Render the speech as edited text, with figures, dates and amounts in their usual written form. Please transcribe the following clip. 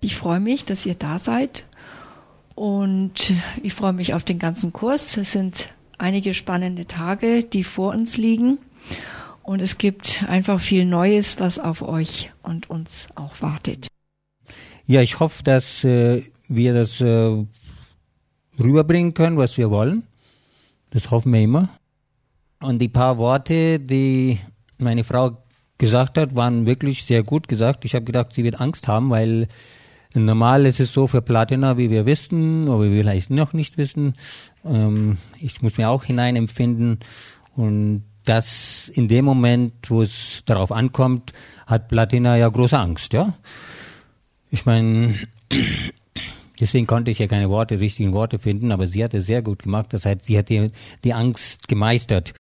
Ich freue mich, dass ihr da seid und ich freue mich auf den ganzen Kurs. Es sind einige spannende Tage, die vor uns liegen und es gibt einfach viel Neues, was auf euch und uns auch wartet. Ja, ich hoffe, dass wir das rüberbringen können, was wir wollen. Das hoffen wir immer. Und die paar Worte, die meine Frau gesagt hat, waren wirklich sehr gut gesagt. Ich habe gedacht, sie wird Angst haben, weil normal ist es so für Platina, wie wir wissen, oder wir vielleicht noch nicht wissen. Ich muss mir auch hineinempfinden. Und das in dem Moment, wo es darauf ankommt, hat Platina ja große Angst, ja. Ich meine, deswegen konnte ich ja keine richtigen Worte finden, aber sie hat es sehr gut gemacht. Das heißt, sie hat die Angst gemeistert.